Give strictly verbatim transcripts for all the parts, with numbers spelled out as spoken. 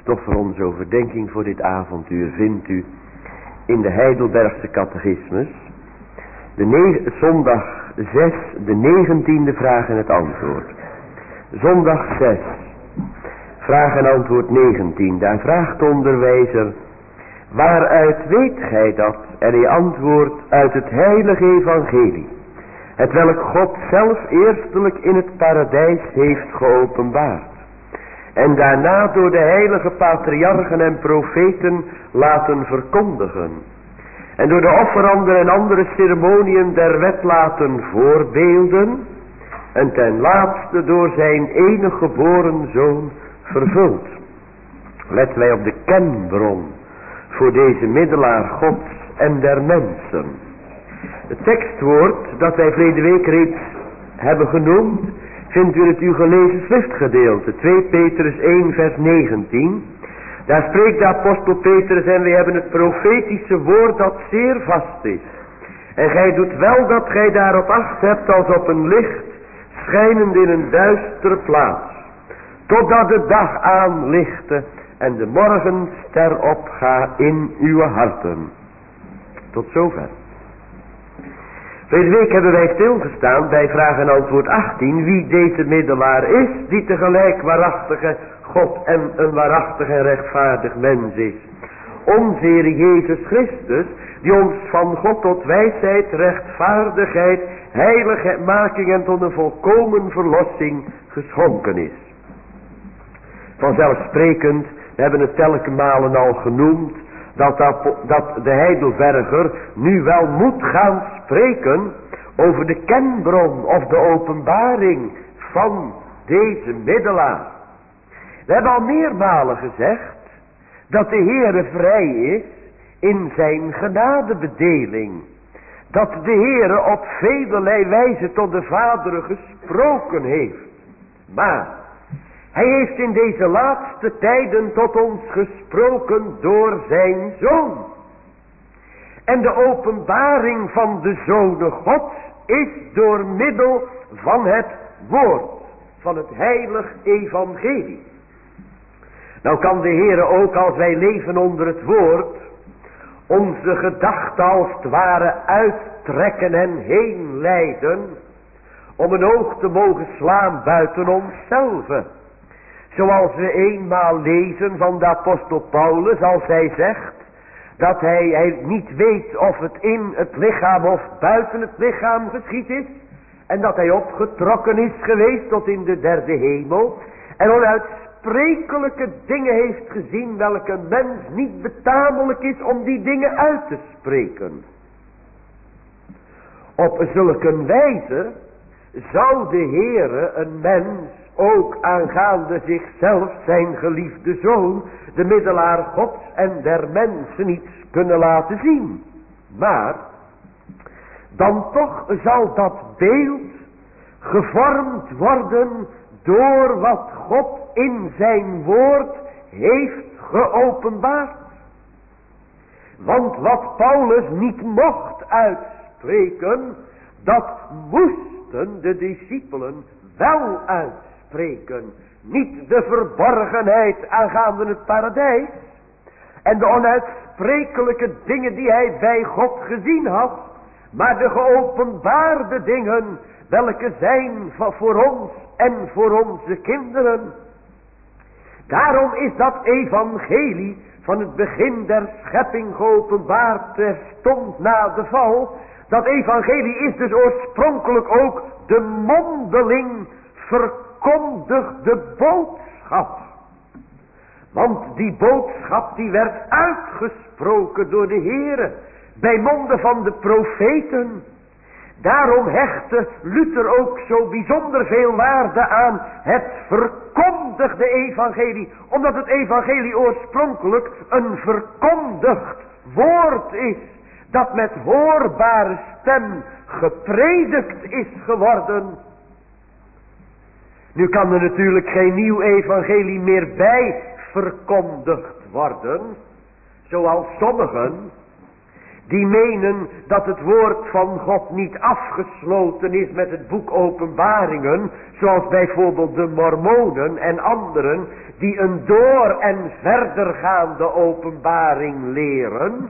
stof voor onze overdenking voor dit avontuur vindt u in de Heidelbergse catechismus. De ne- zondag zes, de negentiende vraag en het antwoord. Zondag zes, vraag en antwoord negentien. Daar vraagt de onderwijzer: waaruit weet gij dat? En hij antwoordt: uit het heilige evangelie, het welk God zelf eerstelijk in het paradijs heeft geopenbaard. En daarna door de heilige patriarchen en profeten laten verkondigen. En door de offeranden en andere ceremoniën der wet laten voorbeelden. En ten laatste door zijn enige geboren zoon vervuld. Letten wij op de kenbron voor deze middelaar Gods en der mensen. Het tekstwoord dat wij verleden week reeds hebben genoemd, vindt u in het u gelezen schriftgedeelte, twee Petrus één vers negentien. Daar spreekt de apostel Petrus: en wij hebben het profetische woord dat zeer vast is. En gij doet wel dat gij daarop acht hebt als op een licht, schijnend in een duistere plaats, totdat de dag aanlichte en de morgenster opga in uw harten. Tot zover. Deze week hebben wij stilgestaan bij vraag en antwoord achttien, wie deze middelaar is, die tegelijk waarachtige God en een waarachtig en rechtvaardig mens is. Onze Heer Jezus Christus, die ons van God tot wijsheid, rechtvaardigheid, heiligmaking en tot een volkomen verlossing geschonken is. Vanzelfsprekend, we hebben het telkens malen al genoemd, dat, dat, dat de Heidelberger nu wel moet gaan spreken over de kenbron of de openbaring van deze middelaar. We hebben al meermalen gezegd dat de Heere vrij is in zijn genadebedeling. Dat de Heere op velerlei wijze tot de vaderen gesproken heeft. Maar hij heeft in deze laatste tijden tot ons gesproken door zijn Zoon. En de openbaring van de Zoon Gods is door middel van het woord, van het heilig evangelie. Nou kan de Heere ook, als wij leven onder het woord, onze gedachten als het ware uittrekken en heen leiden, om een oog te mogen slaan buiten onszelf. Zoals we eenmaal lezen van de apostel Paulus, als hij zegt dat hij, hij niet weet of het in het lichaam of buiten het lichaam geschied is. En dat hij opgetrokken is geweest tot in de derde hemel. En onuitsprekelijke dingen heeft gezien welke mens niet betamelijk is om die dingen uit te spreken. Op zulke wijze zou de Heere een mens ook aangaande zichzelf, zijn geliefde Zoon, de middelaar Gods en der mensen, iets kunnen laten zien. Maar dan toch zal dat beeld gevormd worden door wat God in zijn woord heeft geopenbaard. Want wat Paulus niet mocht uitspreken, dat moesten de discipelen wel uitspreken. Niet de verborgenheid aangaande het paradijs en de onuitsprekelijke dingen die hij bij God gezien had, maar de geopenbaarde dingen welke zijn voor ons en voor onze kinderen. Daarom is dat evangelie van het begin der schepping geopenbaard terstond na de val. Dat evangelie is dus oorspronkelijk ook de mondeling verkondigde boodschap. Want die boodschap die werd uitgesproken door de Heere bij monden van de profeten. Daarom hechtte Luther ook zo bijzonder veel waarde aan het verkondigde evangelie. Omdat het evangelie oorspronkelijk een verkondigd woord is. Dat met hoorbare stem gepredikt is geworden. Nu kan er natuurlijk geen nieuw evangelie meer bij verkondigd worden. Zoals sommigen Die menen dat het woord van God niet afgesloten is met het boek Openbaringen. Zoals bijvoorbeeld de Mormonen en anderen die een door en verdergaande openbaring leren.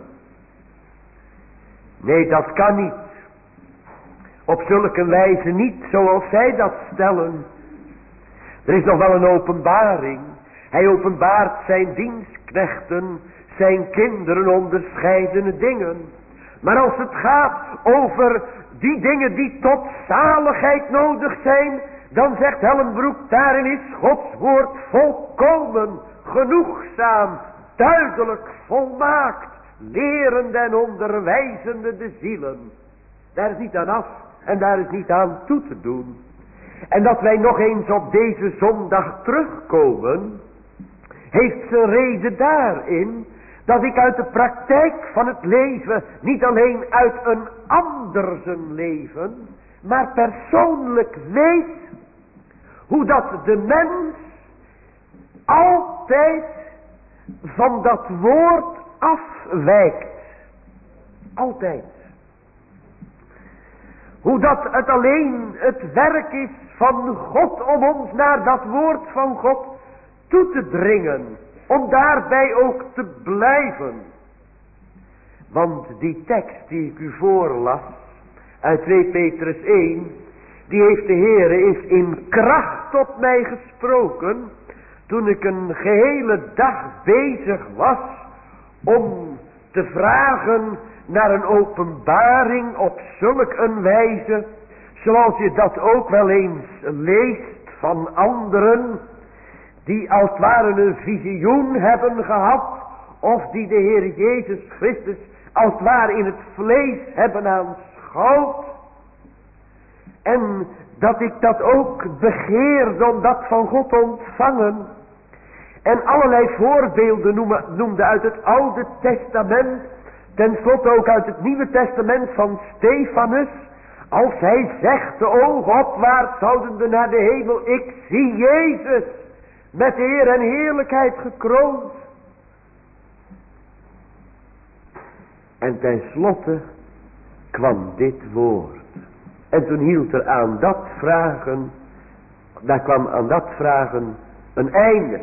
Nee, dat kan niet. Op zulke wijze niet zoals zij dat stellen. Er is nog wel een openbaring. Hij openbaart zijn dienstknechten, zijn kinderen onderscheidene dingen. Maar als het gaat over die dingen die tot zaligheid nodig zijn, dan zegt Hellenbroek, daarin is Gods woord volkomen, genoegzaam, duidelijk, volmaakt, lerend en onderwijzende de zielen. Daar is niet aan af en daar is niet aan toe te doen. En dat wij nog eens op deze zondag terugkomen, heeft zijn reden daarin dat ik uit de praktijk van het leven, niet alleen uit een ander zijn leven, maar persoonlijk weet hoe dat de mens altijd van dat woord afwijkt. Altijd. Hoe dat het alleen het werk is van God om ons naar dat woord van God toe te dringen. Om daarbij ook te blijven. Want die tekst die ik u voorlas uit twee Petrus één. Die heeft de Heere is in kracht tot mij gesproken. Toen ik een gehele dag bezig was om te vragen naar een openbaring op zulk een wijze. Zoals je dat ook wel eens leest van anderen. Die als het ware een visioen hebben gehad. Of die de Heer Jezus Christus als het ware in het vlees hebben aanschouwd. En dat ik dat ook begeerde om dat van God te ontvangen. En allerlei voorbeelden noemen, noemde uit het Oude Testament. Ten slotte ook uit het Nieuwe Testament van Stefanus. Als hij zegt, de ogen opwaarts houdende naar de hemel. Ik zie Jezus met eer en heerlijkheid gekroond. En ten slotte kwam dit woord. En toen hield er aan dat vragen, daar kwam aan dat vragen een einde.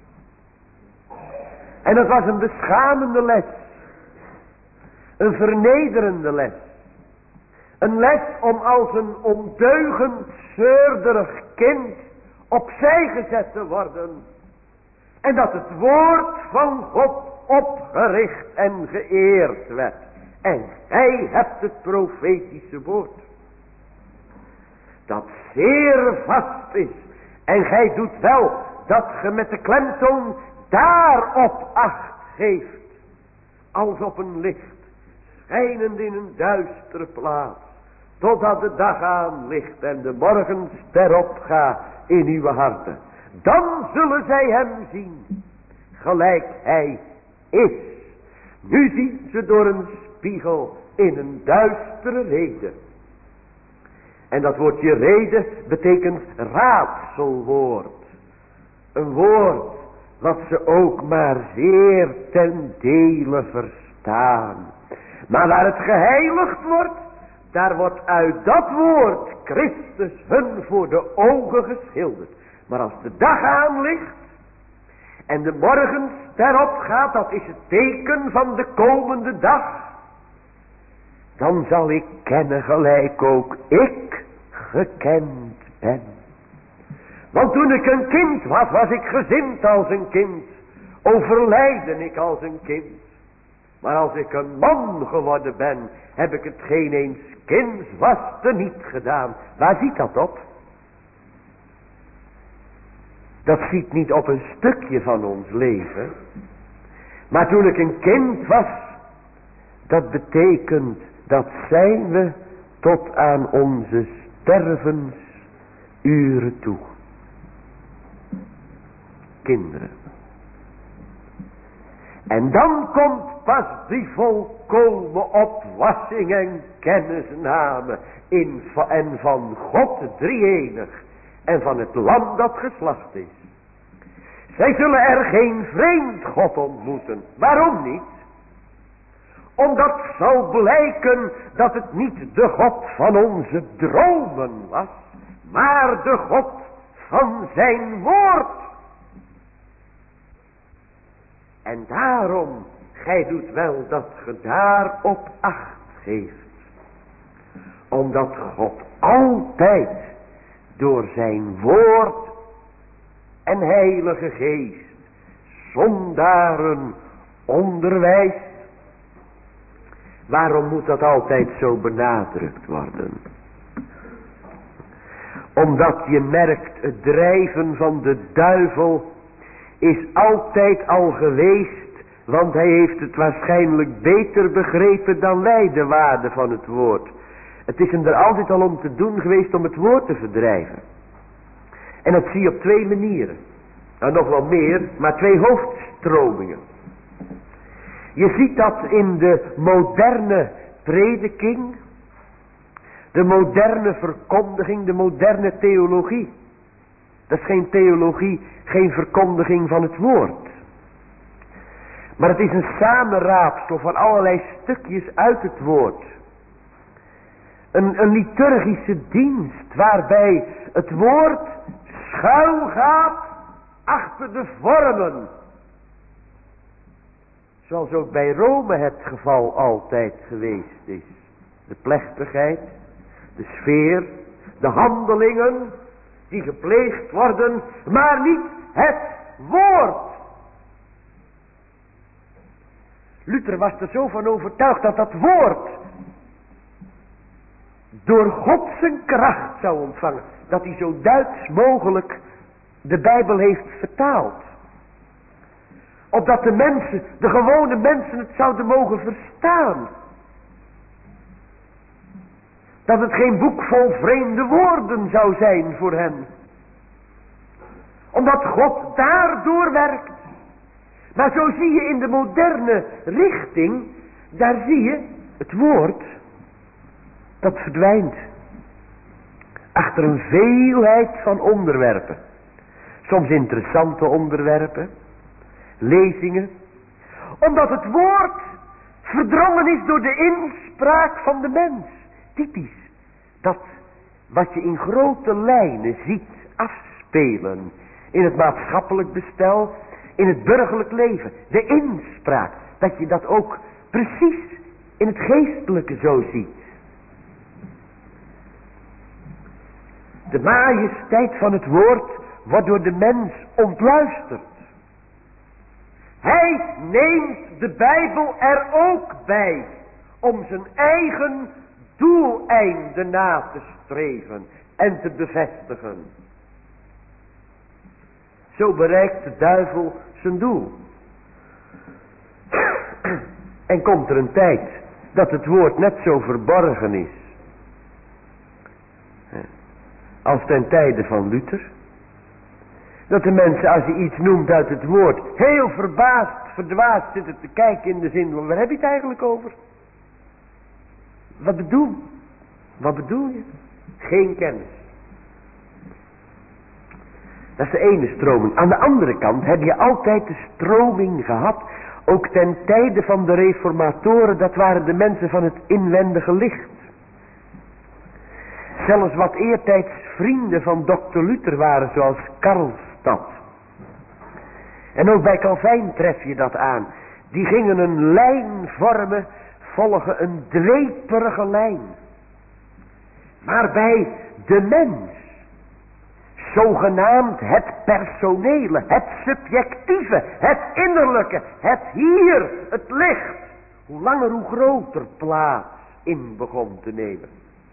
En dat was een beschamende les. Een vernederende les. Een les om als een ondeugend, zeurderig kind opzij gezet te worden. En dat het woord van God opgericht en geëerd werd. En gij hebt het profetische woord. Dat zeer vast is. En gij doet wel dat ge met de klemtoon daarop acht geeft. Als op een licht. Schijnend in een duistere plaats. Totdat de dag aanlicht en de morgenster opgaat in uw harten. Dan zullen zij hem zien. Gelijk hij is. Nu ziet ze door een spiegel in een duistere reden. En dat woordje reden betekent raadselwoord. Een woord wat ze ook maar zeer ten dele verstaan. Maar waar het geheiligd wordt, daar wordt uit dat woord Christus hun voor de ogen geschilderd. Maar als de dag aanlicht en de morgenster opgaat, dat is het teken van de komende dag. Dan zal ik kennen gelijk ook ik gekend ben. Want toen ik een kind was, was ik gezind als een kind. Overlijden ik als een kind. Maar als ik een man geworden ben, heb ik hetgeen eens kinds was te niet gedaan. Waar ziet dat op? Dat ziet niet op een stukje van ons leven. Maar toen ik een kind was, dat betekent dat zijn we tot aan onze stervensuren toe. Kinderen. En dan komt pas die volkomen opwassing en kennisname in en van God drie-enig en van het lam dat geslacht is. Zij zullen er geen vreemd God ontmoeten. Waarom niet? Omdat zal blijken dat het niet de God van onze dromen was, maar de God van zijn woord. En daarom, gij doet wel dat ge daarop acht geeft. Omdat God altijd door zijn woord en heilige geest zondaren onderwijst. Waarom moet dat altijd zo benadrukt worden? Omdat je merkt, het drijven van de duivel is altijd al geweest, want hij heeft het waarschijnlijk beter begrepen dan wij, de waarde van het woord. Het is hem er altijd al om te doen geweest om het woord te verdrijven. En dat zie je op twee manieren. Nou, nog wel meer, maar twee hoofdstromingen. Je ziet dat in de moderne prediking, de moderne verkondiging, de moderne theologie. Dat is geen theologie, geen verkondiging van het woord. Maar het is een samenraapsel van allerlei stukjes uit het woord. Een, een liturgische dienst waarbij het woord schuil gaat achter de vormen. Zoals ook bij Rome het geval altijd geweest is. De plechtigheid, de sfeer, de handelingen die gepleegd worden, maar niet het woord. Luther was er zo van overtuigd dat dat woord door God zijn kracht zou ontvangen. Dat hij zo Duits mogelijk de Bijbel heeft vertaald. Opdat de mensen, de gewone mensen het zouden mogen verstaan. Dat het geen boek vol vreemde woorden zou zijn voor hen. Omdat God daardoor werkt. Maar zo zie je in de moderne richting, daar zie je het woord, dat verdwijnt. Achter een veelheid van onderwerpen. Soms interessante onderwerpen, lezingen. Omdat het woord verdrongen is door de inspraak van de mens. Typisch, dat wat je in grote lijnen ziet afspelen in het maatschappelijk bestel, in het burgerlijk leven. De inspraak, dat je dat ook precies in het geestelijke zo ziet. De majesteit van het woord wordt door de mens ontluisterd. Hij neemt de Bijbel er ook bij om zijn eigen doeleinde na te streven en te bevestigen. Zo bereikt de duivel zijn doel. En komt er een tijd dat het woord net zo verborgen is als ten tijde van Luther. Dat de mensen, als je iets noemt uit het woord, heel verbaasd, verdwaasd zitten te kijken in de zin van, waar heb je het eigenlijk over? Wat bedoel? Wat bedoel je? Geen kennis. Dat is de ene stroming. Aan de andere kant heb je altijd de stroming gehad, ook ten tijde van de reformatoren, dat waren de mensen van het inwendige licht. Zelfs wat eertijds vrienden van dokter Luther waren, zoals Karlstad. En ook bij Calvijn tref je dat aan. Die gingen een lijn vormen, volgen een dweperige lijn. Waarbij de mens, zogenaamd het personele, het subjectieve, het innerlijke, het hier, het licht, hoe langer hoe groter plaats in begon te nemen.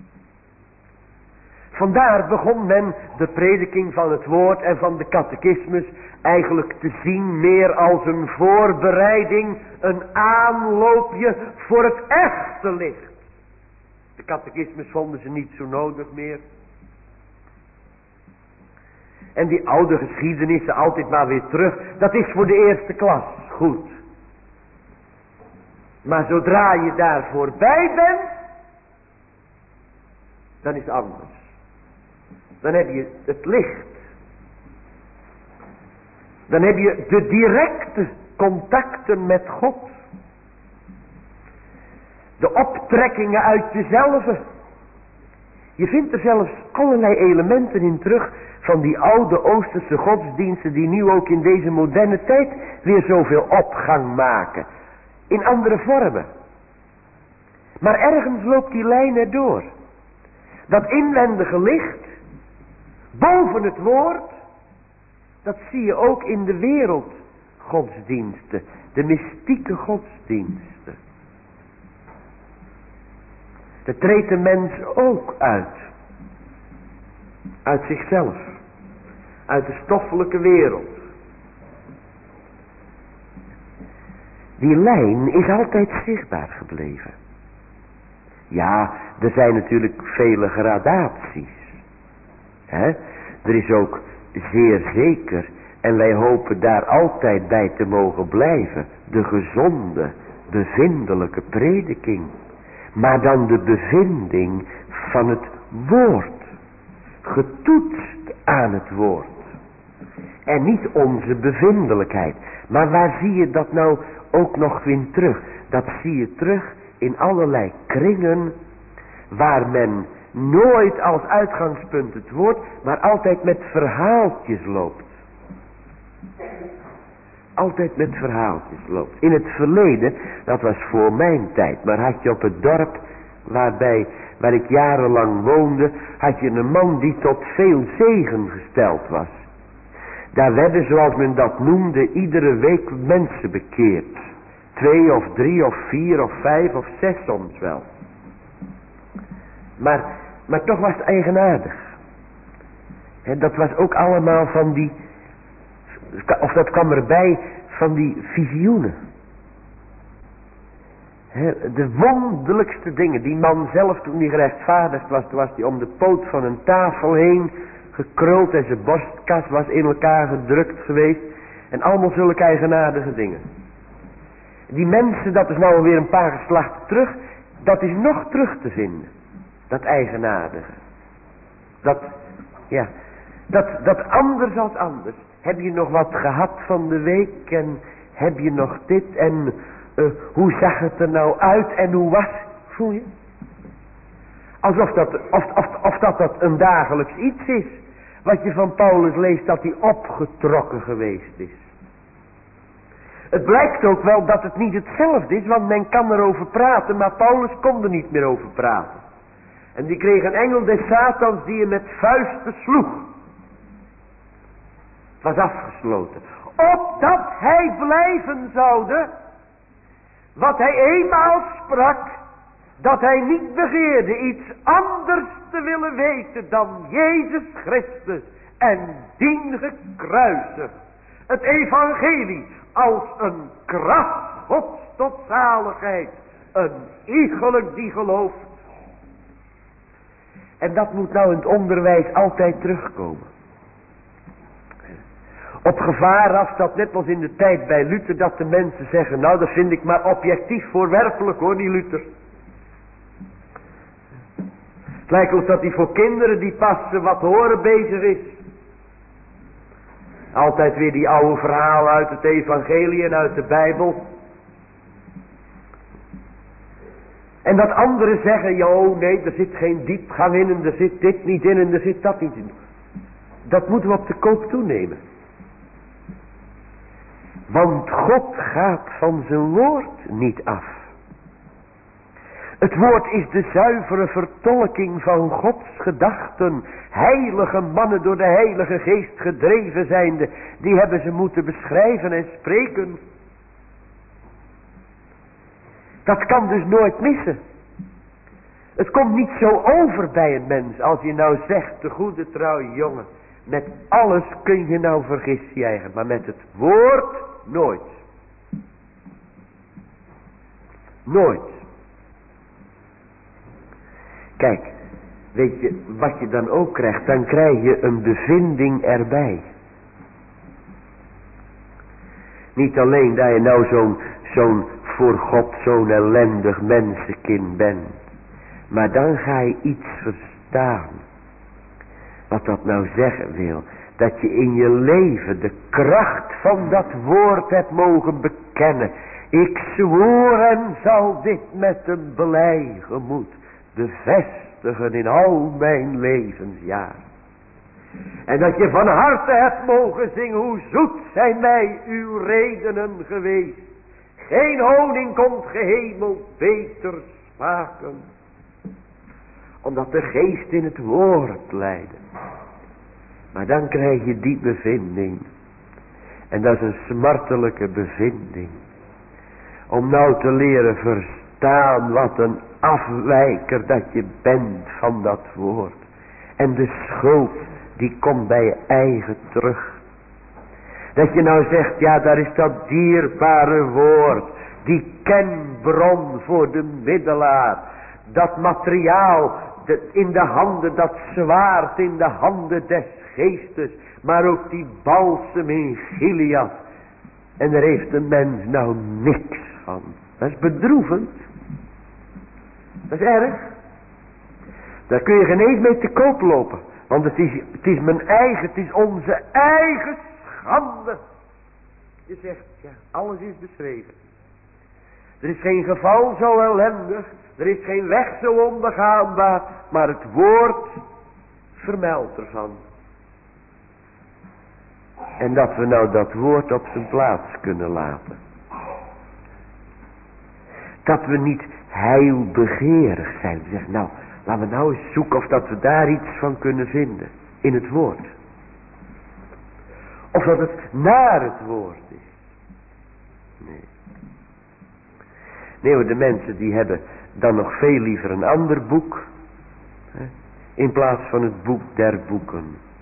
Vandaar begon men de prediking van het woord en van de catechismus eigenlijk te zien meer als een voorbereiding, een aanloopje voor het echte licht. De catechismus vonden ze niet zo nodig meer. En die oude geschiedenissen altijd maar weer terug, dat is voor de eerste klas goed. Maar zodra je daar voorbij bent, dan is het anders. Dan heb je het licht. Dan heb je de directe contacten met God. De optrekkingen uit jezelf. Je vindt er zelfs allerlei elementen in terug van die oude Oosterse godsdiensten die nu ook in deze moderne tijd weer zoveel opgang maken. In andere vormen. Maar ergens loopt die lijn erdoor. Dat inwendige licht, boven het woord, dat zie je ook in de wereldgodsdiensten, de mystieke godsdiensten. Dat treedt de mens ook uit. Uit zichzelf. Uit de stoffelijke wereld. Die lijn is altijd zichtbaar gebleven. Ja, er zijn natuurlijk vele gradaties. Hè? Er is ook zeer zeker, en wij hopen daar altijd bij te mogen blijven, de gezonde, bevindelijke prediking. Maar dan de bevinding van het woord. Getoetst aan het woord. En niet onze bevindelijkheid. Maar waar zie je dat nou ook nog weer terug? Dat zie je terug in allerlei kringen waar men nooit als uitgangspunt het woord, maar altijd met verhaaltjes loopt. Altijd met verhaaltjes loopt. In het verleden, dat was voor mijn tijd, maar had je op het dorp waarbij, waar ik jarenlang woonde, had je een man die tot veel zegen gesteld was. Daar werden, zoals men dat noemde, iedere week mensen bekeerd. Twee of drie of vier of vijf of zes soms wel. Maar, maar toch was het eigenaardig. He, dat was ook allemaal van die, of dat kwam erbij van die visioenen. He, de wonderlijkste dingen. Die man zelf, toen hij gerechtvaardigd was, toen was hij om de poot van een tafel heen gekruld en zijn borstkas was in elkaar gedrukt geweest. En allemaal zulke eigenaardige dingen. Die mensen, dat is nou weer een paar geslachten terug, dat is nog terug te vinden. Dat eigenaardige. Dat, ja, dat, dat anders als anders. Heb je nog wat gehad van de week en heb je nog dit en uh, hoe zag het er nou uit en hoe was, voel je? Alsof dat, of, of, of dat dat een dagelijks iets is. Wat je van Paulus leest, dat hij opgetrokken geweest is. Het blijkt ook wel dat het niet hetzelfde is, want men kan erover praten, maar Paulus kon er niet meer over praten. En die kreeg een engel des Satans die hem met vuisten sloeg. Het was afgesloten. Opdat hij blijven zoude, wat hij eenmaal sprak, dat hij niet begeerde iets anders te willen weten dan Jezus Christus en dien gekruisigd. Het evangelie als een kracht Gods tot zaligheid. Een iegelijk die gelooft. En dat moet nou in het onderwijs altijd terugkomen. Op gevaar af dat net als in de tijd bij Luther dat de mensen zeggen, nou dat vind ik maar objectief voorwerpelijk hoor, die Luther. Het lijkt ons dat hij voor kinderen die pas wat horen bezig is. Altijd weer die oude verhalen uit het evangelie en uit de Bijbel. En dat anderen zeggen, joh nee, er zit geen diepgang in en er zit dit niet in en er zit dat niet in. Dat moeten we op de koop toenemen. Want God gaat van zijn woord niet af. Het woord is de zuivere vertolking van Gods gedachten. Heilige mannen door de Heilige Geest gedreven zijnde, die hebben ze moeten beschrijven en spreken. Dat kan dus nooit missen. Het komt niet zo over bij een mens als je nou zegt, de goede trouwe jongen, met alles kun je nou vergissen je eigen, maar met het woord nooit. Nooit. Kijk, weet je wat je dan ook krijgt? Dan krijg je een bevinding erbij. Niet alleen dat je nou zo'n zo'n voor God zo'n ellendig mensenkind bent. Maar dan ga je iets verstaan. Wat dat nou zeggen wil. Dat je in je leven de kracht van dat woord hebt mogen bekennen. Ik zwoer en zal dit met een blij gemoed bevestigen in al mijn levensjaar. En dat je van harte hebt mogen zingen, hoe zoet zijn mij uw redenen geweest. Geen honing komt gehemeld beter smaken, omdat de geest in het woord leidde. Maar dan krijg je die bevinding. En dat is een smartelijke bevinding. Om nou te leren verstaan wat een afwijker dat je bent van dat woord. En de schuld die komt bij je eigen terug. Dat je nou zegt, ja, daar is dat dierbare woord. Die kenbron voor de middelaar. Dat materiaal de, in de handen, dat zwaard in de handen des geestes. Maar ook die balsem in Gilead. En daar heeft de mens nou niks van. Dat is bedroevend. Dat is erg. Daar kun je geen eens mee te koop lopen. Want het is, het is mijn eigen, het is onze eigen schande. Je zegt, ja, alles is beschreven. Er is geen geval zo ellendig. Er is geen weg zo onbegaanbaar. Maar het woord vermeldt ervan. En dat we nou dat woord op zijn plaats kunnen laten. Dat we niet heilbegeerig zijn. We zeggen, nou, laten we nou eens zoeken of dat we daar iets van kunnen vinden. In het woord. Of dat het naar het woord is. Nee. Nee hoor, de mensen die hebben dan nog veel liever een ander boek. Hè, in plaats van het boek der boeken.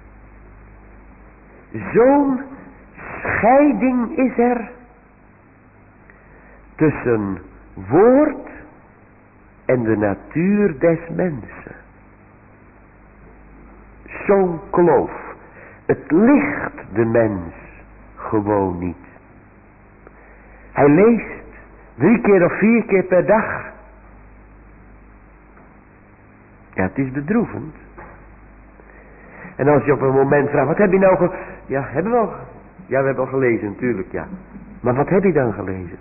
Zo'n scheiding is er. Tussen woord en de natuur des mensen. Zo'n kloof. Het ligt de mens gewoon niet. Hij leest drie keer of vier keer per dag. Ja, het is bedroevend. En als je op een moment vraagt, wat heb je nou ge... Ja, hebben we al... Ja, we hebben al gelezen natuurlijk, ja. Maar wat heb je dan gelezen?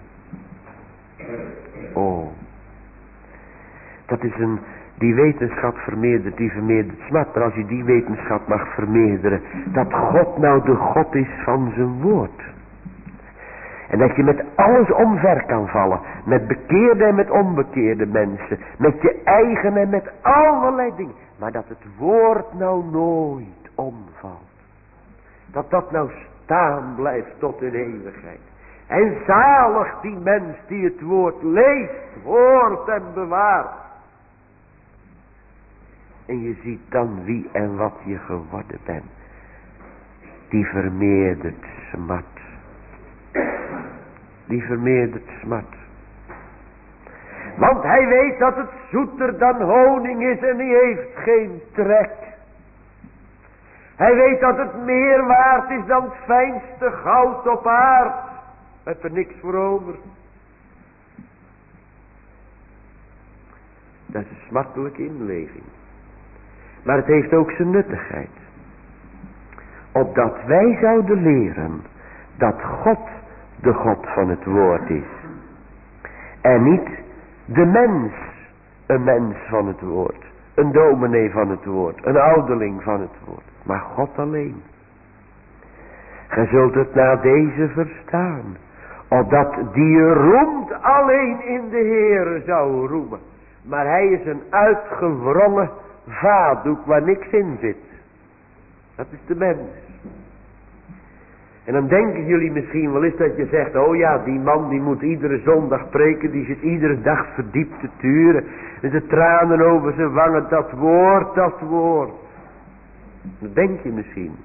Oh. Dat is een... Die wetenschap vermeerdert, die vermeerdert smart. Maar als je die wetenschap mag vermeerderen, dat God nou de God is van zijn woord. En dat je met alles omver kan vallen. Met bekeerde en met onbekeerde mensen. Met je eigen en met allerlei dingen. Maar dat het woord nou nooit omvalt. Dat dat nou staan blijft tot in eeuwigheid. En zalig die mens die het woord leest, hoort en bewaart. En je ziet dan wie en wat je geworden bent. Die vermeerdert smart. Die vermeerdert smart. Want hij weet dat het zoeter dan honing is en die heeft geen trek. Hij weet dat het meer waard is dan het fijnste goud op aard. Hij heeft er niks voor over. Dat is een smartelijke inleving. Maar het heeft ook zijn nuttigheid. Opdat wij zouden leren dat God de God van het woord is. En niet de mens een mens van het woord. Een dominee van het woord. Een ouderling van het woord. Maar God alleen. Gij zult het na deze verstaan. Opdat die roemt alleen in de Heere zou roemen. Maar hij is een uitgewrongen vaatdoek waar niks in zit. Dat is de mens. En dan denken jullie misschien wel eens dat je zegt, oh ja, die man die moet iedere zondag preken, die zit iedere dag verdiept te turen. Met de tranen over zijn wangen, dat woord, dat woord. Dat denk je misschien.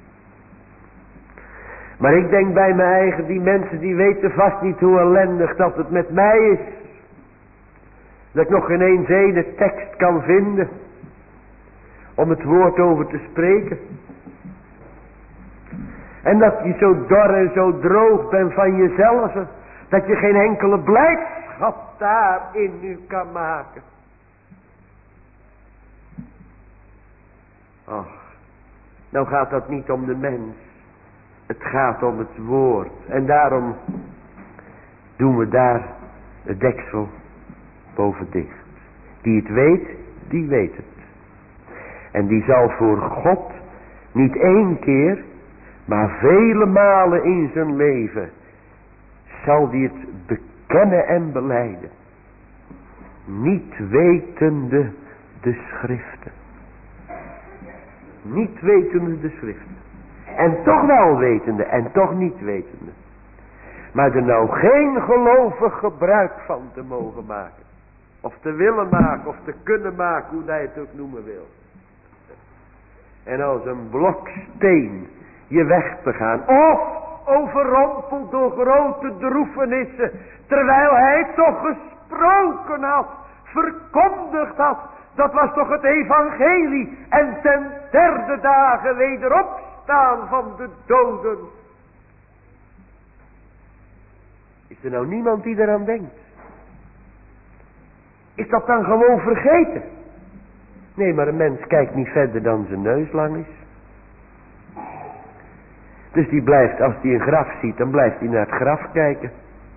Maar ik denk bij mijn eigen, die mensen die weten vast niet hoe ellendig dat het met mij is. Dat ik nog geen eens ene tekst kan vinden om het woord over te spreken. En dat je zo dor en zo droog bent van jezelf. Dat je geen enkele blijdschap daarin nu kan maken. Ach, nou gaat dat niet om de mens. Het gaat om het woord. En daarom doen we daar het deksel boven dicht. Die het weet, die weet het. En die zal voor God niet één keer, maar vele malen in zijn leven zal die het bekennen en belijden. Niet wetende de schriften. Niet wetende de schriften. En toch wel wetende en toch niet wetende. Maar er nou geen gelovig gebruik van te mogen maken. Of te willen maken of te kunnen maken, hoe hij het ook noemen wil. En als een bloksteen je weg te gaan. Of overrompeld door grote droefenissen. Terwijl hij toch gesproken had. Verkondigd had. Dat was toch het evangelie. En ten derde dagen wederopstaan van de doden. Is er nou niemand die eraan denkt? Is dat dan gewoon vergeten? Nee, maar een mens kijkt niet verder dan zijn neus lang is. Dus die blijft, als hij een graf ziet, dan blijft hij naar het graf kijken.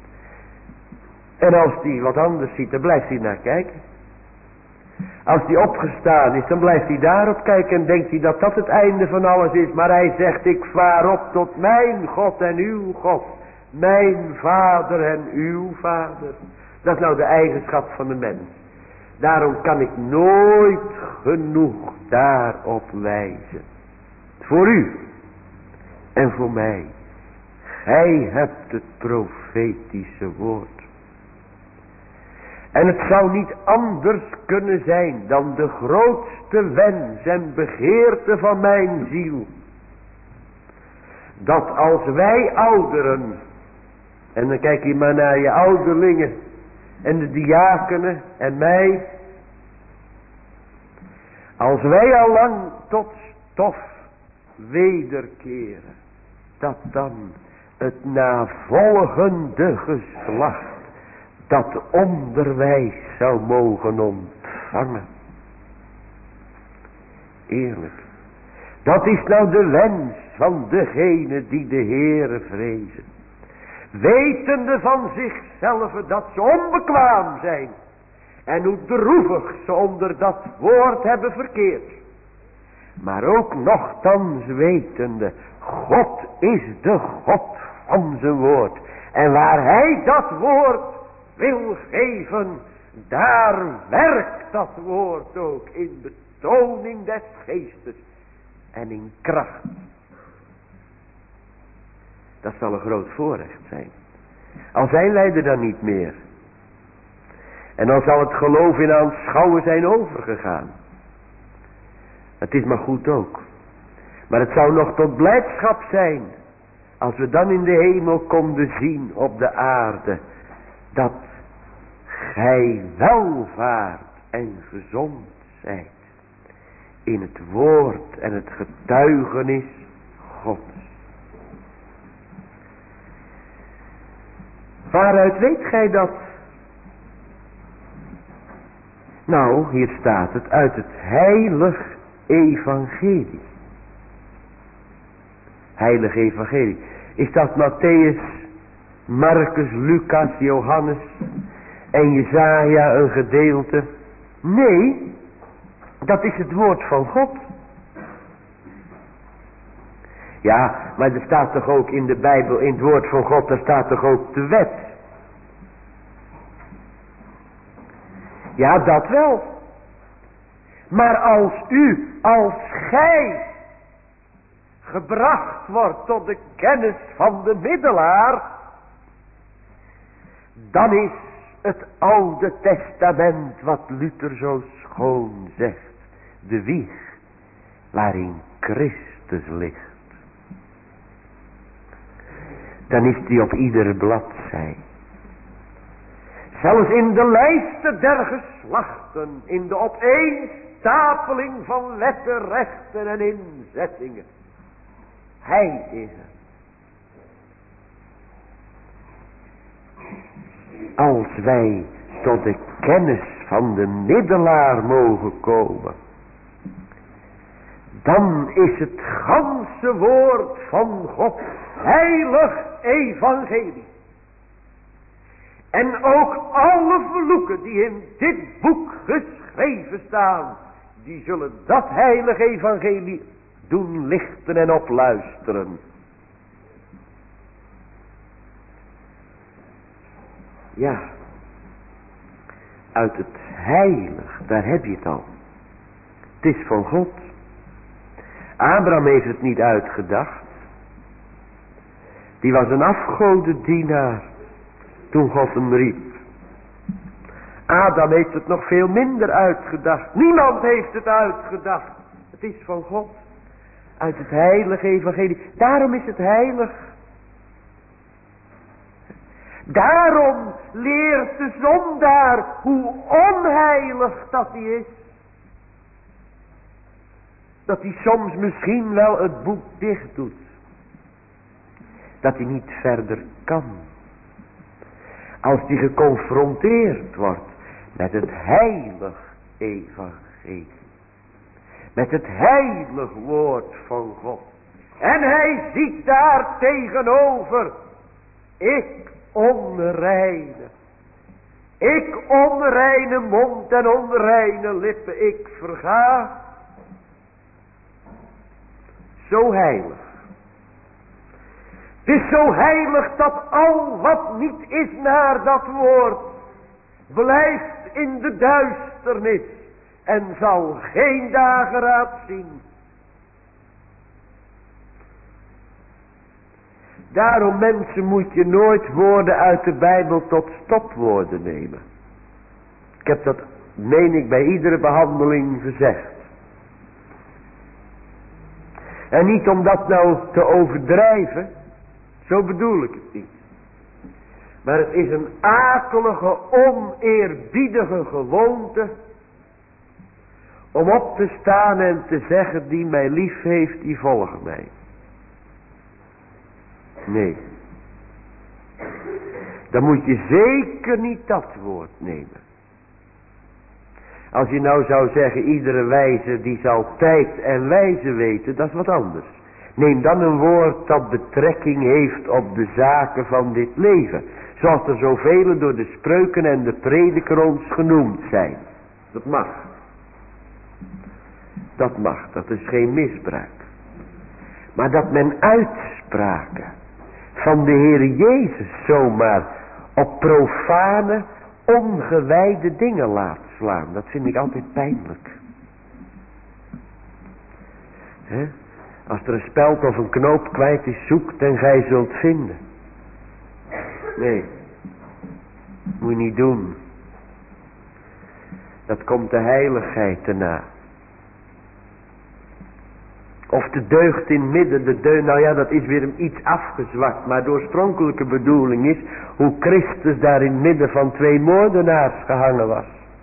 En als hij wat anders ziet, dan blijft hij naar kijken. Als hij opgestaan is, dan blijft hij daarop kijken en denkt hij dat dat het einde van alles is. Maar hij zegt, ik vaar op tot mijn God en uw God. Mijn vader en uw vader. Dat is nou de eigenschap van de mens. Daarom kan ik nooit genoeg daarop wijzen. Voor u en voor mij. Gij hebt het profetische woord. En het zou niet anders kunnen zijn dan de grootste wens en begeerte van mijn ziel. Dat als wij ouderen, en dan kijk je maar naar je ouderlingen en de diakenen en mij. Als wij al lang tot stof wederkeren, dat dan het navolgende geslacht dat onderwijs zou mogen ontvangen. Eerlijk. Dat is nou de wens van degene die de Heere vrezen. Wetende van zichzelf dat ze onbekwaam zijn. En hoe droevig ze onder dat woord hebben verkeerd. Maar ook nochtans wetende, God is de God van zijn woord. En waar hij dat woord wil geven, daar werkt dat woord ook in betoning des geestes en in kracht. Dat zal een groot voorrecht zijn. Al zijn wij er dan niet meer. En dan zal het geloof in aanschouwen zijn overgegaan. Het is maar goed ook. Maar het zou nog tot blijdschap zijn, als we dan in de hemel konden zien op de aarde, dat gij welvaart en gezond zijt in het woord en het getuigenis Gods. Waaruit weet gij dat? Nou, hier staat het uit het heilig evangelie. Heilig evangelie. Is dat Matthäus, Marcus, Lucas, Johannes en Jesaja een gedeelte? Nee, dat is het woord van God. Ja, maar er staat toch ook in de Bijbel, in het woord van God, daar staat toch ook de wet. Ja, dat wel. Maar als u, als gij gebracht wordt tot de kennis van de middelaar, dan is het Oude Testament wat Luther zo schoon zegt, de wieg waarin Christus ligt. Dan is die op iedere bladzij. Zelfs in de lijsten der geslachten, in de opeenstapeling van wetten, rechten en inzettingen. Hij is er. Als wij tot de kennis van de middelaar mogen komen, dan is het ganse woord van God heilig evangelie. En ook alle vloeken die in dit boek geschreven staan, die zullen dat heilige evangelie doen lichten en opluisteren. Ja, uit het heilig, daar heb je het al. Het is van God. Abraham heeft het niet uitgedacht. Die was een afgodendienaar toen God hem riep. Adam heeft het nog veel minder uitgedacht. Niemand heeft het uitgedacht. Het is van God. Uit het heilige evangelie. Daarom is het heilig. Daarom leert de zondaar hoe onheilig dat hij is. Dat hij soms misschien wel het boek dicht doet. Dat hij niet verder kan. Als hij geconfronteerd wordt met het heilig evangelie. Met het heilig woord van God. En hij ziet daar tegenover. Ik onreine. Ik onreine mond en onreine lippen. Ik verga. Zo heilig. Het is zo heilig dat al wat niet is naar dat woord blijft in de duisternis en zal geen dageraad zien. Daarom, mensen, moet je nooit woorden uit de Bijbel tot stopwoorden nemen. Ik heb dat, meen ik, bij iedere behandeling gezegd. En niet om dat nou te overdrijven, zo bedoel ik het niet. Maar het is een akelige, oneerbiedige gewoonte om op te staan en te zeggen, die mij lief heeft, die volgt mij. Nee. Dan moet je zeker niet dat woord nemen. Als je nou zou zeggen, iedere wijze die zal tijd en wijze weten, dat is wat anders. Neem dan een woord dat betrekking heeft op de zaken van dit leven. Zoals er zoveel door de spreuken en de prediker ons genoemd zijn. Dat mag. Dat mag, dat is geen misbruik. Maar dat men uitspraken van de Heer Jezus zomaar op profane, ongewijde dingen laat slaan. Dat vind ik altijd pijnlijk. He? Als er een speld of een knoop kwijt is, zoekt en gij zult vinden. Nee, moet je niet doen. Dat komt de heiligheid erna. Of de deugd in midden, de deugd, nou ja, dat is weer iets afgezwakt. Maar de oorspronkelijke bedoeling is hoe Christus daar in het midden van twee moordenaars gehangen was.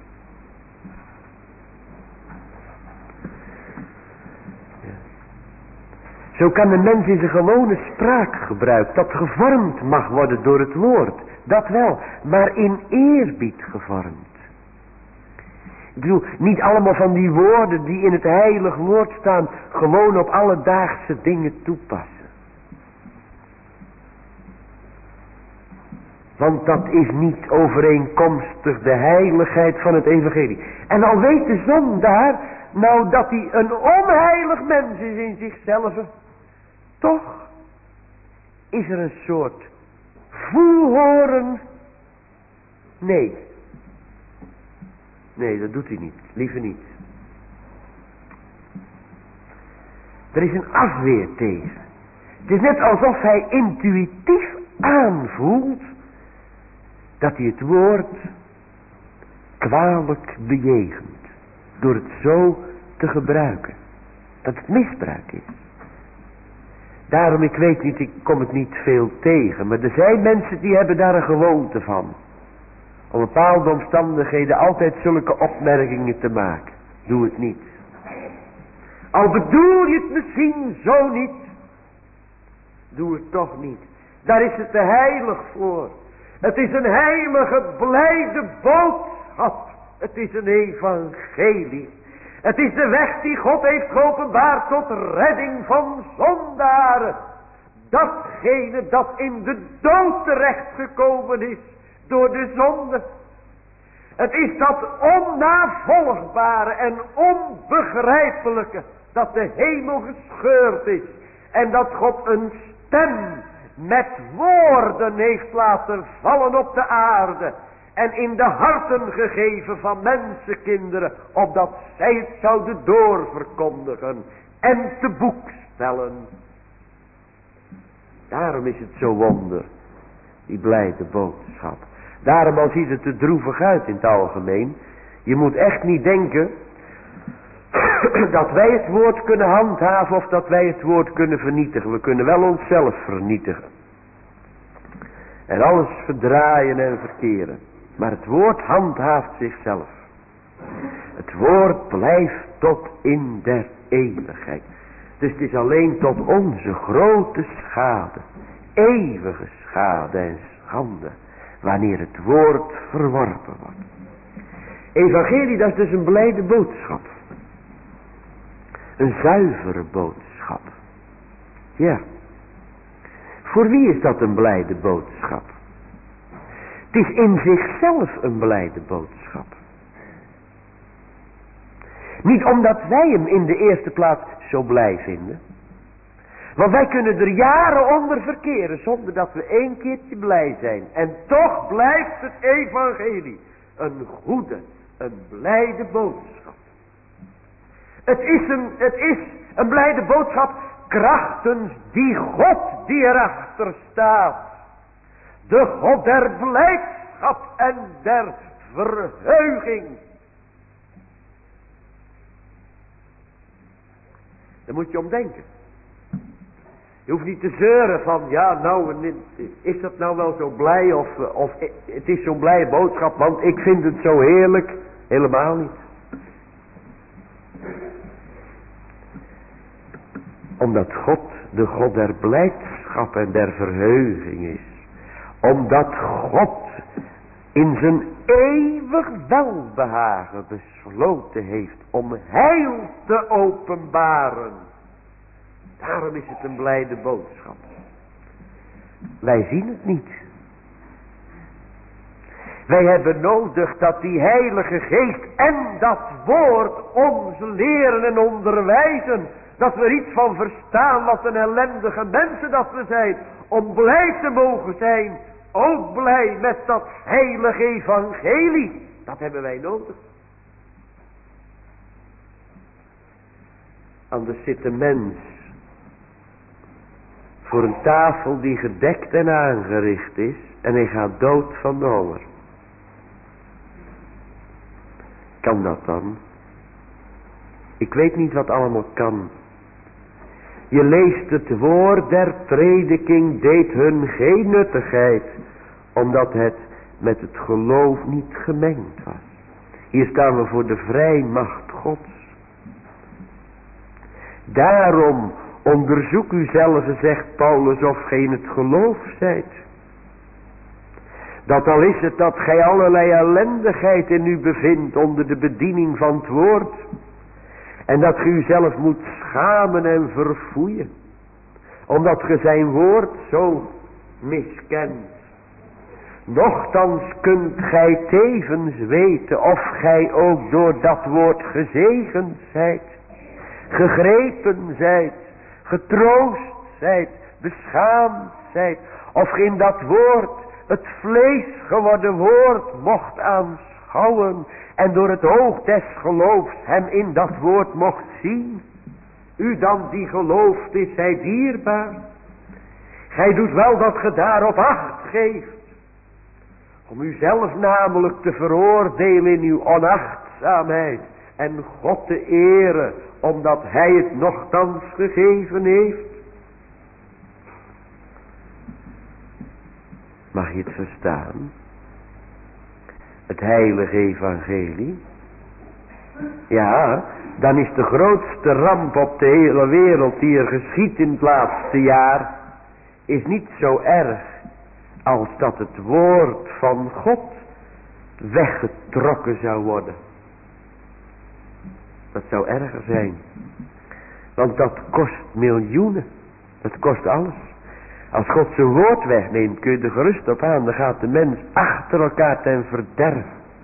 Ja. Zo kan de mens in zijn gewone spraakgebruik, dat gevormd mag worden door het woord. Dat wel, maar in eerbied gevormd. Ik bedoel, niet allemaal van die woorden die in het heilig woord staan, gewoon op alledaagse dingen toepassen. Want dat is niet overeenkomstig de heiligheid van het evangelie. En al weet de zondaar nou dat hij een onheilig mens is in zichzelf, toch is er een soort voelhoren. Nee. Nee, dat doet hij niet. Liever niet. Er is een afweer tegen. Het is net alsof hij intuïtief aanvoelt dat hij het woord kwalijk bejegent. Door het zo te gebruiken. Dat het misbruik is. Daarom, ik weet niet, ik kom het niet veel tegen. Maar er zijn mensen die hebben daar een gewoonte van. Om bepaalde omstandigheden altijd zulke opmerkingen te maken. Doe het niet. Al bedoel je het misschien zo niet. Doe het toch niet. Daar is het te heilig voor. Het is een heilige, blijde boodschap. Het is een evangelie. Het is de weg die God heeft geopenbaard tot redding van zondaren. Datgene dat in de dood terechtgekomen is, door de zonde. Het is dat onnavolgbare en onbegrijpelijke, dat de hemel gescheurd is en dat God een stem met woorden heeft laten vallen op de aarde en in de harten gegeven van mensenkinderen, opdat zij het zouden doorverkondigen en te boek stellen. Daarom is het zo wonder, die blijde boodschap. Daarom al ziet het er droevig uit in het algemeen. Je moet echt niet denken dat wij het woord kunnen handhaven of dat wij het woord kunnen vernietigen. We kunnen wel onszelf vernietigen. En alles verdraaien en verkeren. Maar het woord handhaaft zichzelf. Het woord blijft tot in der eeuwigheid. Dus het is alleen tot onze grote schade, eeuwige schade en schande, wanneer het woord verworpen wordt. Evangelie, dat is dus een blijde boodschap. Een zuivere boodschap. Ja. Voor wie is dat een blijde boodschap? Het is in zichzelf een blijde boodschap. Niet omdat wij hem in de eerste plaats zo blij vinden. Want wij kunnen er jaren onder verkeren zonder dat we één keertje blij zijn. En toch blijft het evangelie een goede, een blijde boodschap. Het is een, het is een blijde boodschap krachtens die God die erachter staat. De God der blijdschap en der verheuging. Daar moet je om denken. Je hoeft niet te zeuren van, ja nou, is dat nou wel zo blij of, of het is zo'n blije boodschap, want ik vind het zo heerlijk. Helemaal niet. Omdat God de God der blijdschap en der verheuging is. Omdat God in zijn eeuwig welbehagen besloten heeft om heil te openbaren. Daarom is het een blijde boodschap. Wij zien het niet. Wij hebben nodig dat die Heilige Geest en dat woord ons leren en onderwijzen. Dat we er iets van verstaan wat een ellendige mensen dat we zijn. Om blij te mogen zijn. Ook blij met dat heilige evangelie. Dat hebben wij nodig. Anders zit de mens voor een tafel die gedekt en aangericht is. En hij gaat dood van de honger. Kan dat dan? Ik weet niet wat allemaal kan. Je leest het woord der prediking deed hun geen nuttigheid. Omdat het met het geloof niet gemengd was. Hier staan we voor de vrijmacht Gods. Daarom onderzoek u zelf, zegt Paulus, of gij in het geloof zijt. Dat al is het dat gij allerlei ellendigheid in u bevindt onder de bediening van het woord. En dat gij uzelf moet schamen en verfoeien. Omdat gij zijn woord zo miskent. Nochtans kunt gij tevens weten of gij ook door dat woord gezegend zijt. Gegrepen zijt. Getroost zijt. Beschaamd zijt. Of gij in dat woord het vlees geworden woord mocht aanschouwen. En door het oog des geloofs hem in dat woord mocht zien. U dan die gelooft is zij dierbaar. Gij doet wel dat ge daarop acht geeft. Om uzelf namelijk te veroordelen in uw onachtzaamheid. En God te eren. Omdat hij het nochtans gegeven heeft. Mag je het verstaan? Het heilige evangelie. Ja, dan is de grootste ramp op de hele wereld die er geschiet in het laatste jaar. Is niet zo erg als dat het woord van God weggetrokken zou worden. Dat zou erger zijn. Want dat kost miljoenen. Dat kost alles. Als God zijn woord wegneemt, kun je er gerust op aan, dan gaat de mens achter elkaar ten verderf.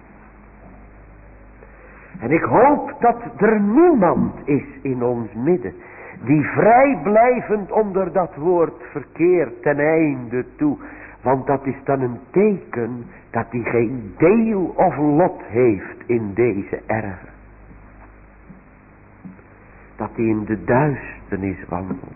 En ik hoop dat er niemand is in ons midden die vrijblijvend onder dat woord verkeert ten einde toe. Want dat is dan een teken dat hij geen deel of lot heeft in deze erven. Dat hij in de duisternis wandelt.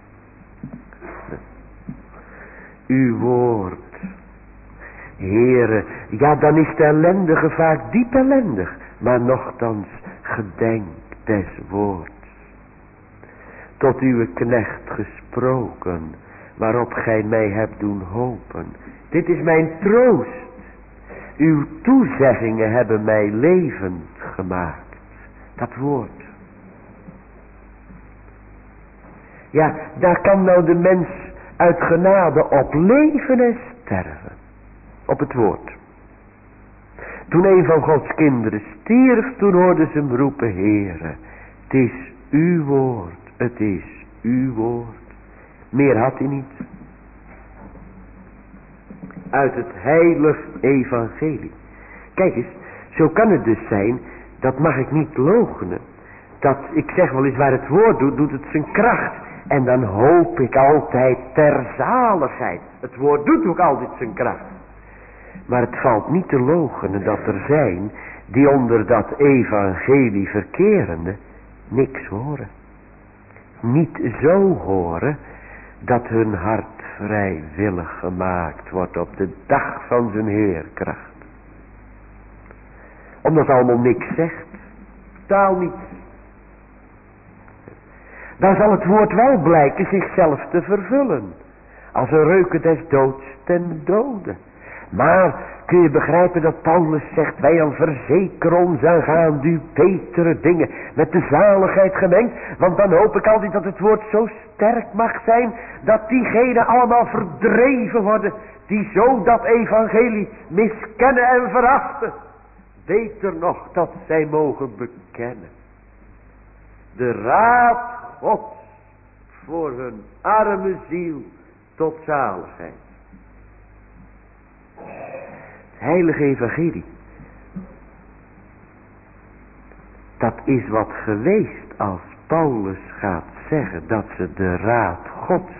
Uw woord, Heere, ja dan is de ellendige vaak diep ellendig, maar nochtans gedenk des woords. Tot uw knecht gesproken, waarop gij mij hebt doen hopen. Dit is mijn troost. Uw toezeggingen hebben mij levend gemaakt. Dat woord. Ja, daar kan nou de mens uit genade op leven en sterven. Op het woord. Toen een van Gods kinderen stierf, toen hoorden ze hem roepen, Heere, het is uw woord, het is uw woord. Meer had hij niet. Uit het heilig evangelie. Kijk eens, zo kan het dus zijn, dat mag ik niet loochenen. Dat, ik zeg wel eens, waar het woord doet, doet het zijn kracht. En dan hoop ik altijd ter zaligheid. Het woord doet ook altijd zijn kracht. Maar het valt niet te loochenen dat er zijn die onder dat evangelie verkerende niks horen. Niet zo horen dat hun hart vrijwillig gemaakt wordt op de dag van zijn heerkracht. Omdat het allemaal niks zegt. Taal niet. Dan zal het woord wel blijken zichzelf te vervullen. Als een reuken des doods ten dode. Maar kun je begrijpen dat Paulus zegt, wij dan verzekeren ons aangaande uw betere dingen met de zaligheid gemengd. Want dan hoop ik altijd dat het woord zo sterk mag zijn, dat diegenen allemaal verdreven worden, die zo dat evangelie miskennen en verachten. Beter nog dat zij mogen bekennen. De raad Gods voor hun arme ziel tot zaligheid. Het heilige evangelie. Dat is wat geweest als Paulus gaat zeggen dat ze de raad Gods.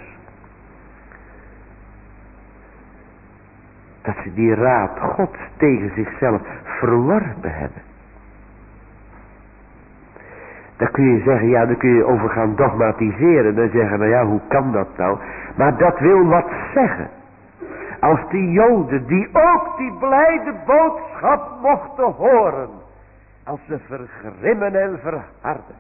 Dat ze die raad Gods tegen zichzelf verworpen hebben. Dan kun je zeggen, ja, dan kun je over gaan dogmatiseren. Dan zeggen, nou ja, hoe kan dat nou? Maar dat wil wat zeggen. Als die Joden, die ook die blijde boodschap mochten horen. Als ze vergrimmen en verharden.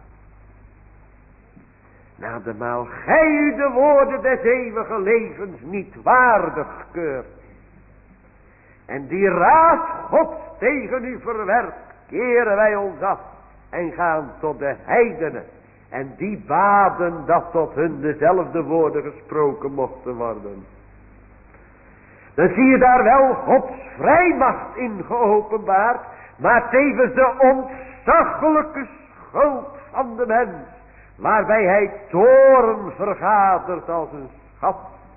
Nademaal gij u de woorden des eeuwige levens niet waardig keurt. En die raad Gods tegen u verwerpt, keren wij ons af. En gaan tot de heidenen. En die baden dat tot hun dezelfde woorden gesproken mochten worden. Dan zie je daar wel Gods vrijmacht in geopenbaard. Maar tevens de ontzaglijke schuld van de mens. Waarbij hij toorn vergadert als een schat.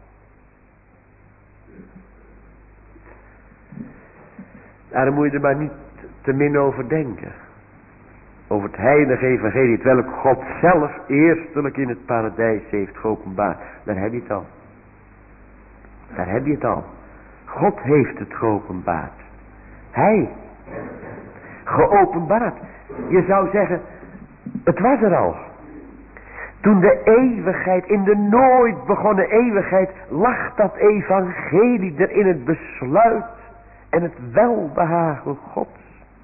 Daar moet je er maar niet te min over denken. Over het heilige evangelie, terwijl ook God zelf eerstelijk in het paradijs heeft geopenbaard. Daar heb je het al. Daar heb je het al. God heeft het geopenbaard. Hij. Geopenbaard. Je zou zeggen, het was er al. Toen de eeuwigheid, in de nooit begonnen eeuwigheid, lag dat evangelie er in het besluit en het welbehagen Gods.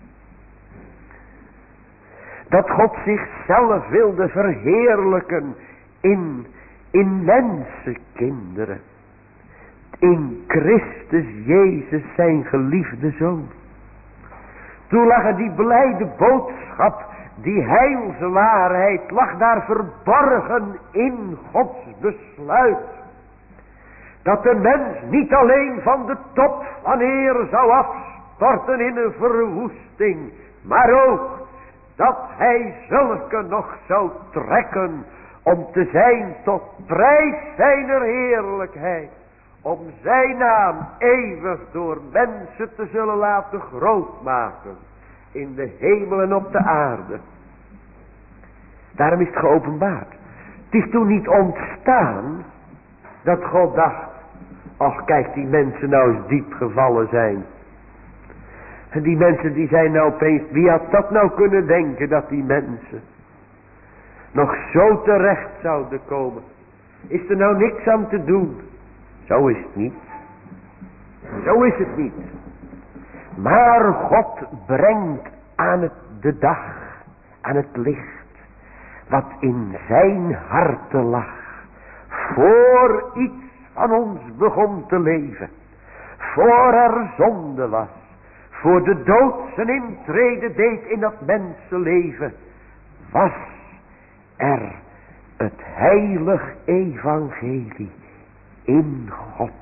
Dat God zichzelf wilde verheerlijken in, in mensenkinderen. In Christus Jezus zijn geliefde Zoon. Toen lag er die blijde boodschap, die heilswaarheid, lag daar verborgen in Gods besluit. Dat de mens niet alleen van de top van eer zou afstorten in een verwoesting, maar ook dat hij zulke nog zou trekken om te zijn tot prijs zijner heerlijkheid, om zijn naam eeuwig door mensen te zullen laten groot maken, in de hemel en op de aarde. Daarom is het geopenbaard. Het is toen niet ontstaan dat God dacht, ach kijk die mensen nou eens diep gevallen zijn. En die mensen die zijn nou opeens, wie had dat nou kunnen denken dat die mensen nog zo terecht zouden komen. Is er nou niks aan te doen? Zo is het niet. Zo is het niet. Maar God brengt aan het, de dag, aan het licht, wat in zijn harte lag, voor iets van ons begon te leven, voor er zonde was, voor de dood zijn intrede deed in dat mensenleven, was er het heilig evangelie in God.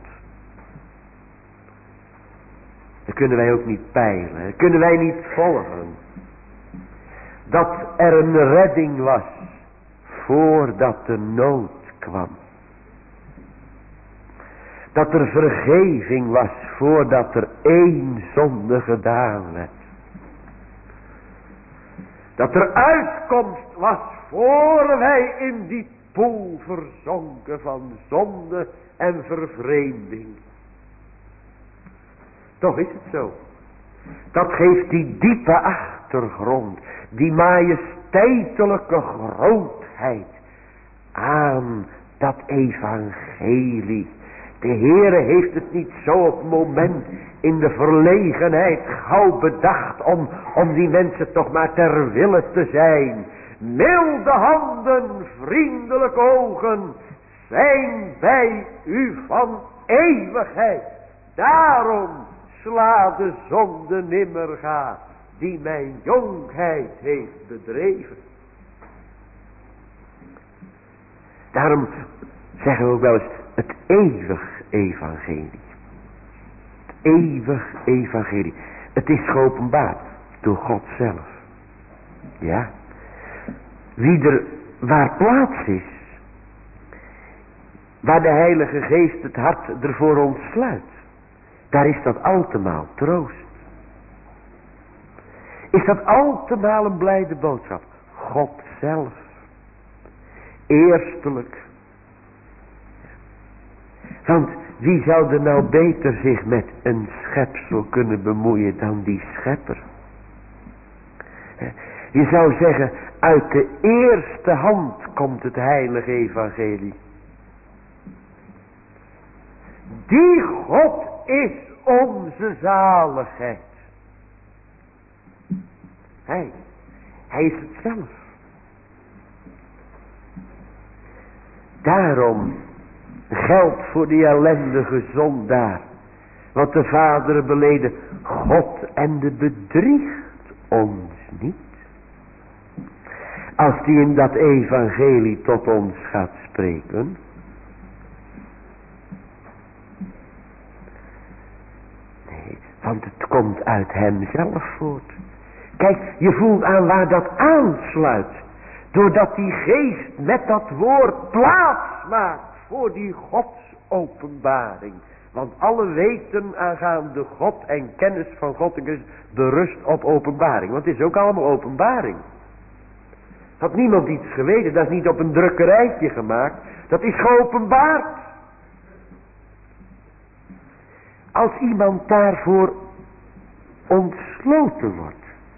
Dat kunnen wij ook niet peilen, dat kunnen wij niet volgen. Dat er een redding was voordat de nood kwam. Dat er vergeving was voordat er één zonde gedaan werd. Dat er uitkomst was voor wij in die poel verzonken van zonde en vervreemding. Toch is het zo. Dat geeft die diepe achtergrond, die majesteitelijke grootheid aan dat evangelie. De Heere heeft het niet zo op het moment in de verlegenheid gauw bedacht om, om die mensen toch maar ter wille te zijn. Milde handen, vriendelijke ogen zijn bij u van eeuwigheid. Daarom sla de zonde nimmer ga, die mijn jongheid heeft bedreven. Daarom zeggen we ook wel eens het eeuwig evangelie. Het eeuwig evangelie. Het is geopenbaard door God zelf. Ja. Wie er, waar plaats is, waar de Heilige Geest het hart ervoor ontsluit, daar is dat altemaal troost. Is dat altemaal een blijde boodschap. God zelf. Eerstelijk. Want wie zou er nou beter zich met een schepsel kunnen bemoeien dan die schepper? Je zou zeggen, uit de eerste hand komt het heilige evangelie. Die God is onze zaligheid. Hij, hij is het zelf. Daarom geldt voor die ellendige zondaar wat de Vader beleden, God en de bedriegt ons niet. Als die in dat evangelie tot ons gaat spreken. Nee, want het komt uit hem zelf voort. Kijk, je voelt aan waar dat aansluit. Doordat die geest met dat woord plaats maakt voor die godsopenbaring. Want alle weten aangaande God en kennis van God is berust op openbaring. Want het is ook allemaal openbaring. Had niemand iets geweten, dat is niet op een drukkerijtje gemaakt. Dat is geopenbaard. Als iemand daarvoor ontsloten wordt.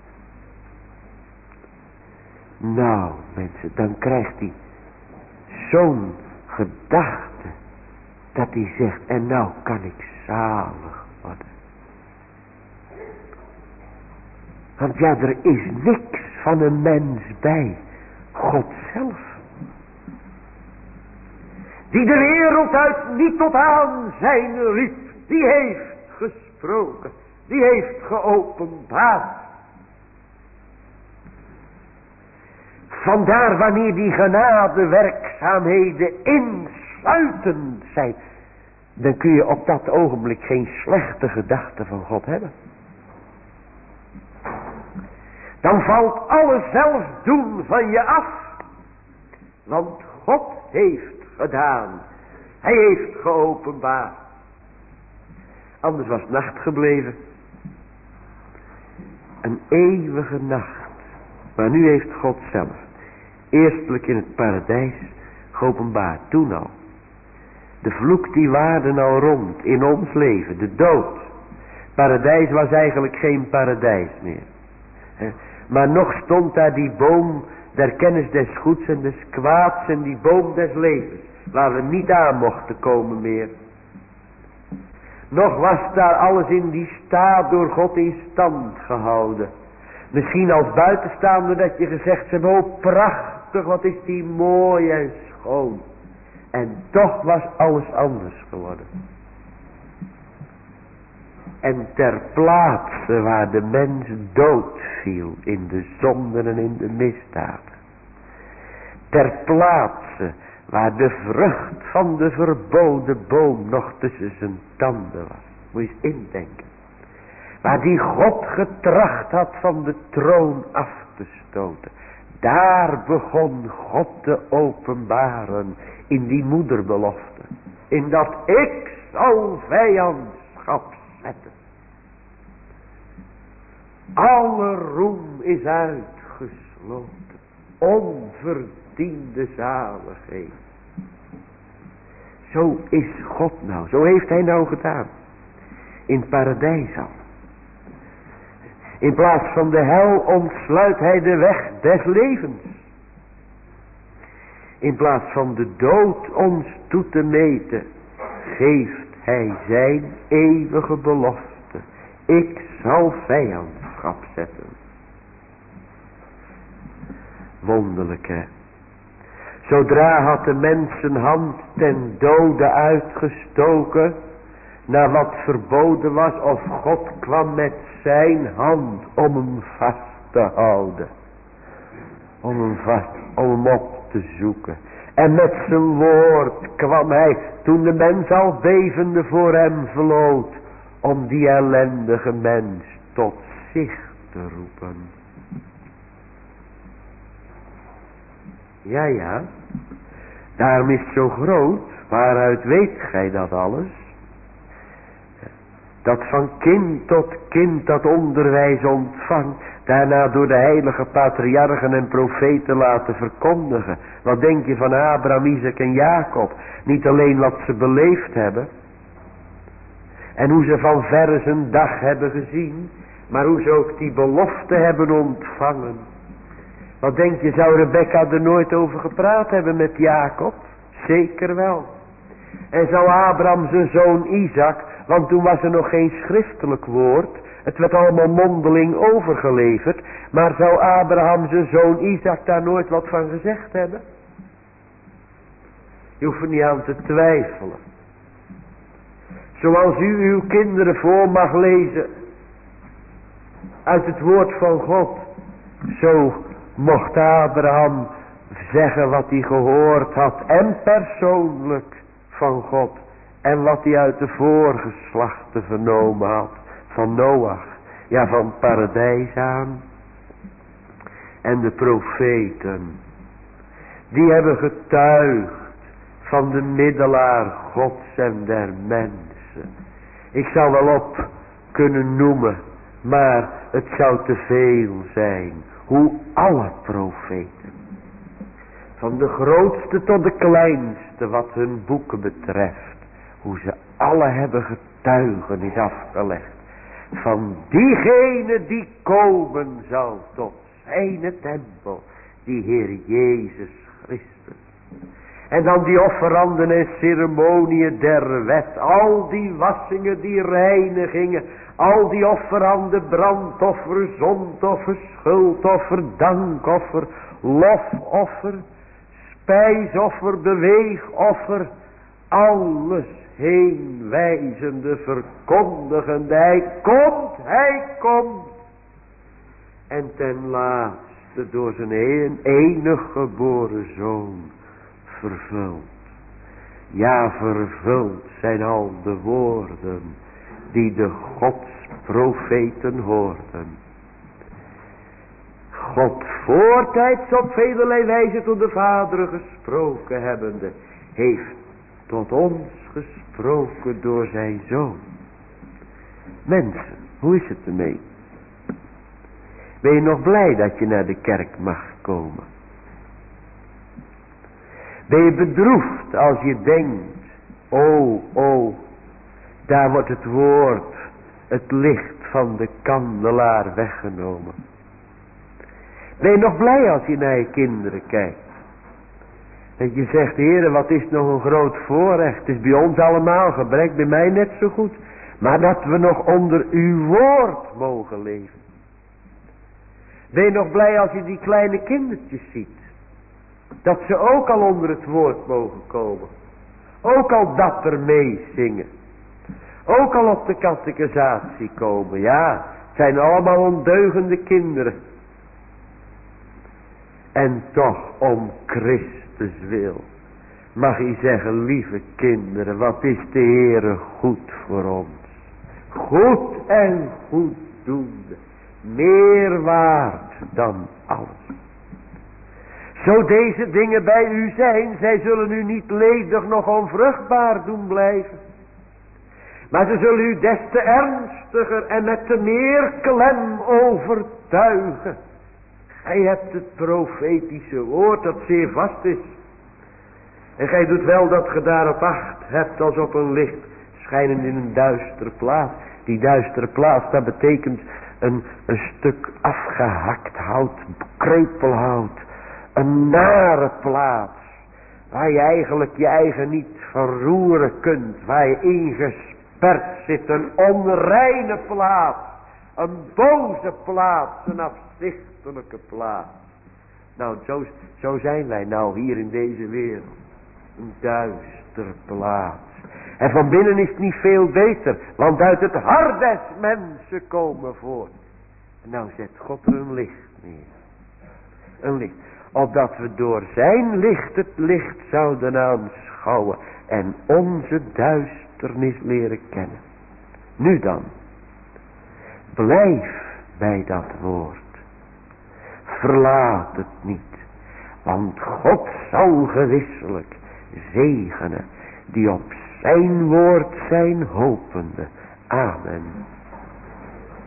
Nou mensen, dan krijgt hij zo'n gedachte. Dat hij zegt, en nou kan ik zalig worden. Want ja, er is niks van een mens bij God zelf. Die de wereld uit niet tot aan zijn riep. Die heeft gesproken. Die heeft geopenbaard. Vandaar wanneer die genadewerkzaamheden insluitend zijn. Dan kun je op dat ogenblik geen slechte gedachte van God hebben. Dan valt alle zelfdoen van je af. Want God heeft gedaan. Hij heeft geopenbaard. Anders was het nacht gebleven. Een eeuwige nacht. Maar nu heeft God zelf eerstelijk in het paradijs geopenbaard. Toen al. De vloek die waarde al rond in ons leven. De dood. Paradijs was eigenlijk geen paradijs meer. Maar nog stond daar die boom der kennis des goeds en des kwaads en die boom des levens. Waar we niet aan mochten komen meer. Nog was daar alles in die staat door God in stand gehouden. Misschien als buitenstaander dat je gezegd hebt, oh prachtig, wat is die mooi en schoon. En toch was alles anders geworden. En ter plaatse waar de mens dood viel in de zonden en in de misdaden. Ter plaatse waar de vrucht van de verboden boom nog tussen zijn tanden was. Moet je eens indenken. Waar die God getracht had van de troon af te stoten. Daar begon God te openbaren in die moederbelofte. In dat ik zal vijandschap zetten. Alle roem is uitgesloten. Onverdiende zaligheid. Zo is God nou. Zo heeft hij nou gedaan. In het paradijs al. In plaats van de hel ontsluit hij de weg des levens. In plaats van de dood ons toe te meten, geeft hij zijn eeuwige belofte. Ik zal vijandschap zetten. Wonderlijk hè. Zodra had de mens zijn hand ten dode uitgestoken, naar wat verboden was, of God kwam met zijn hand om hem vast te houden. Om hem vast, om hem op te zoeken. En met zijn woord kwam hij, toen de mens al bevende voor hem vloot, om die ellendige mens tot zich te roepen. Ja, ja. Daarom is het zo groot. Waaruit weet gij dat alles? Dat van kind tot kind dat onderwijs ontvangt. Daarna door de heilige patriarchen en profeten laten verkondigen. Wat denk je van Abraham, Isaac en Jacob? Niet alleen wat ze beleefd hebben. En hoe ze van verre zijn dag hebben gezien. Maar hoe ze ook die belofte hebben ontvangen. Wat denk je, zou Rebecca er nooit over gepraat hebben met Jacob? Zeker wel. En zou Abraham zijn zoon Isaac, want toen was er nog geen schriftelijk woord. Het werd allemaal mondeling overgeleverd. Maar zou Abraham zijn zoon Isaac daar nooit wat van gezegd hebben? Je hoeft er niet aan te twijfelen. Zoals u uw kinderen voor mag lezen uit het woord van God. Zo mocht Abraham zeggen wat hij gehoord had. En persoonlijk van God. En wat hij uit de voorgeslachten vernomen had. Van Noach. Ja, van het paradijs aan. En de profeten. Die hebben getuigd van de middelaar Gods en der mensen. Ik zou wel op kunnen noemen. Maar het zou te veel zijn. Hoe alle profeten. Van de grootste tot de kleinste wat hun boeken betreft. Hoe ze alle hebben getuigenis afgelegd. Van diegene die komen zal tot zijn tempel. Die Heer Jezus Christus. En dan die offeranden en ceremoniën der wet. Al die wassingen, die reinigingen. Al die offeranden, brandoffer, zondoffer, schuldoffer, dankoffer, lofoffer, spijsoffer, beweegoffer. Alles heen wijzende, verkondigende. Hij komt, hij komt. En ten laatste door zijn enig geboren zoon vervuld. Ja, vervuld zijn al de woorden die de godsprofeten hoorden. God voortijds op velelei wijze tot de vaderen gesproken hebbende, heeft tot ons gesproken door zijn zoon. Mensen, hoe is het ermee? Ben je nog blij dat je naar de kerk mag komen? Ben je bedroefd als je denkt, oh, oh, daar wordt het woord, het licht van de kandelaar weggenomen? Ben je nog blij als je naar je kinderen kijkt? Dat je zegt, Heere, wat is nog een groot voorrecht. Het is bij ons allemaal gebrek, bij mij net zo goed. Maar dat we nog onder uw woord mogen leven. Ben je nog blij als je die kleine kindertjes ziet? Dat ze ook al onder het woord mogen komen. Ook al dapper meezingen. Ook al op de catechisatie komen. Ja, het zijn allemaal ondeugende kinderen. En toch om Christus wil. Mag je zeggen, lieve kinderen, wat is de Heere goed voor ons. Goed en goeddoende. Meer waard dan alles. Zo deze dingen bij u zijn, zij zullen u niet ledig nog onvruchtbaar doen blijven. Maar ze zullen u des te ernstiger en met te meer klem overtuigen. Gij hebt het profetische woord dat zeer vast is. En gij doet wel dat ge daarop acht hebt als op een licht schijnend in een duistere plaats. Die duistere plaats, dat betekent een, een stuk afgehakt hout, kreupelhout. Een nare plaats. Waar je eigenlijk je eigen niet verroeren kunt. Waar je ingesperd zit. Een onreine plaats. Een boze plaats. Een afzichtelijke plaats. Nou, zo, zo zijn wij nou hier in deze wereld. Een duistere plaats. En van binnen is het niet veel beter. Want uit het hart des mensen komen voort. En nou zet God er een licht neer. Een licht. Opdat we door zijn licht het licht zouden aanschouwen. En onze duisternis leren kennen. Nu dan. Blijf bij dat woord. Verlaat het niet. Want God zal gewisselijk zegenen. Die op zijn woord zijn hopende. Amen.